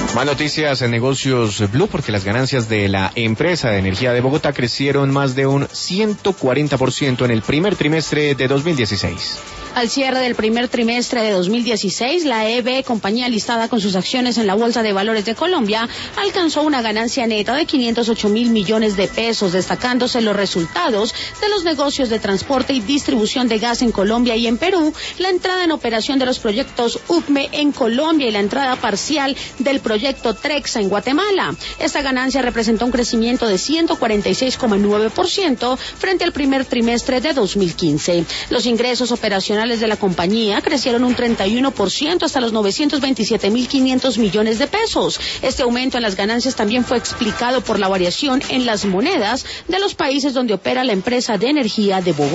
Más noticias en Negocios Blue, porque las ganancias de la empresa de energía de Bogotá crecieron más de un 140% en el primer trimestre de 2016. Al cierre del primer trimestre de 2016, la EB, compañía listada con sus acciones en la Bolsa de Valores de Colombia, alcanzó una ganancia neta de 508.000 millones de pesos, destacándose los resultados de los negocios de transporte y distribución de gas en Colombia y en Perú, la entrada en operación de los proyectos UCME en Colombia y la entrada parcial del proyecto Trexa en Guatemala. Esta ganancia representó un crecimiento de 146,9% frente al primer trimestre de 2015. Los ingresos operacionales de la compañía crecieron un 31% hasta los 927.500 millones de pesos. Este aumento en las ganancias también fue explicado por la variación en las monedas de los países donde opera la empresa de energía de Bogotá.